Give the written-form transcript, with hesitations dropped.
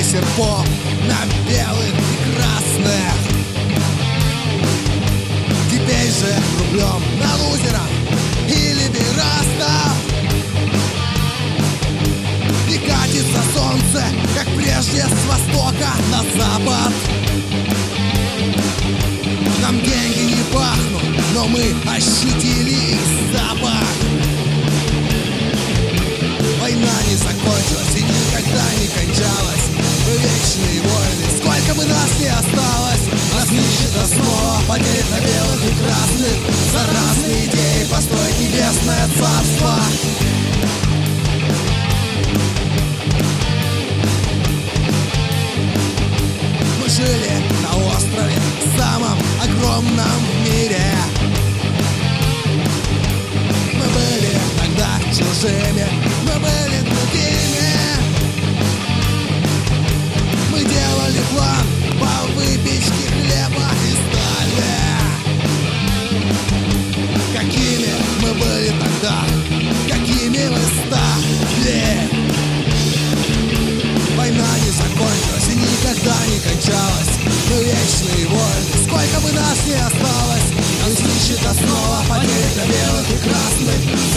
серпов на белых и красных. Теперь же рублем на лузеров и либерастов. И катится солнце, как прежде, с востока на запад. Нам деньги не пахнут, но мы ощутили их запах. Война не закончилась и никогда не кончалась. Мы вечные войны, сколько бы нас ни осталось. Нас нищета снова поделит на белых и красных. За разные идеи построить небесное царство. Мы жили на острове, самом огромном в мире. Мы были тогда чужими, мы были другими. Мы делали план по выпечке хлеба и стали. Какими мы были тогда, какими мы стали. Война не закончилась и никогда не кончалась. Мы вечные войны, сколько бы нас ни осталось. Нас нищета снова поделит на белых и красных.